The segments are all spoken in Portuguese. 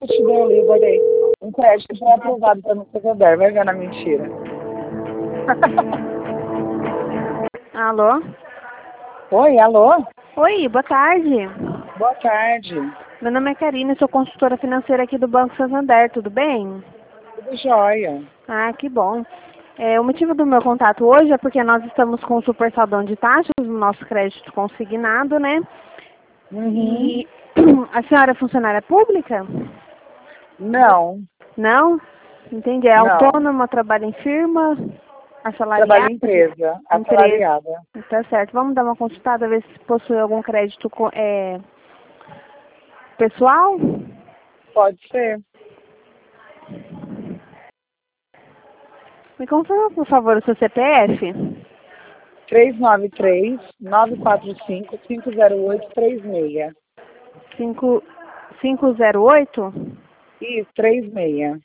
Eu te dei um livro, olha aí. Um crédito foi aprovado para não ser verdade. Vai ver na mentira. Alô? Oi, alô? Oi, boa tarde. Boa tarde. Meu nome é Karine, sou consultora financeira aqui do Banco Santander, tudo bem? Tudo jóia. Ah, que bom. O motivo do meu contato hoje é porque nós estamos com um super saldão de taxas no nosso crédito consignado, né? Uhum. E a senhora é funcionária pública? Não, Não? Entendi. É não. autônoma, trabalha em firma, Trabalho assalariada? em empresa, Empresa. assalariada. Tá certo. Vamos dar uma consultada, ver se possui algum crédito pessoal? Pode ser. Me confirma, por favor, o seu CPF? 393-945-50836. 508? Isso, 36.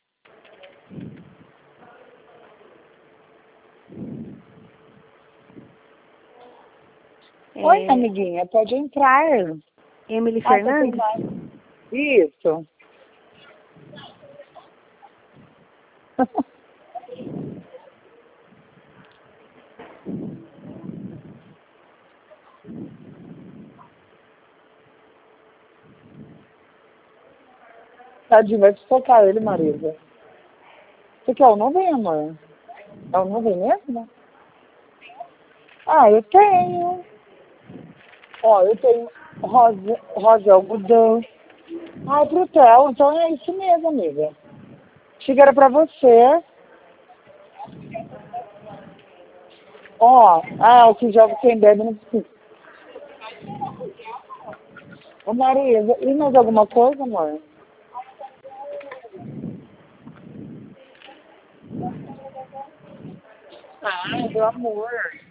Oi, É, amiguinha, pode entrar. Emily Ah, você tem Fernandes? mais. Isso. Tadinho, vai sufocar ele, Marisa. Você quer o nuvem, amor? É o nuvem mesmo? Ah, eu tenho. Ó, eu tenho rosa algodão. Ah, é pro Theo, então é isso mesmo, amiga. Chega era pra você. Ó, o que joga quem bebe não precisa. Ô, Marisa, e mais alguma coisa, amor? Ai, meu amor.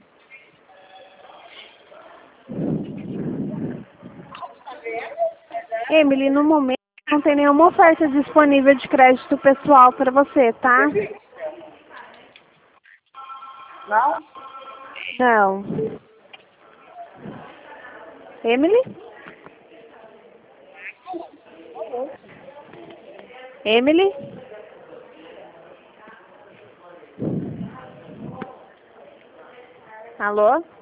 Emily, no momento não tem nenhuma oferta disponível de crédito pessoal para você, tá? Não? Não. Emily? Emily? Alô?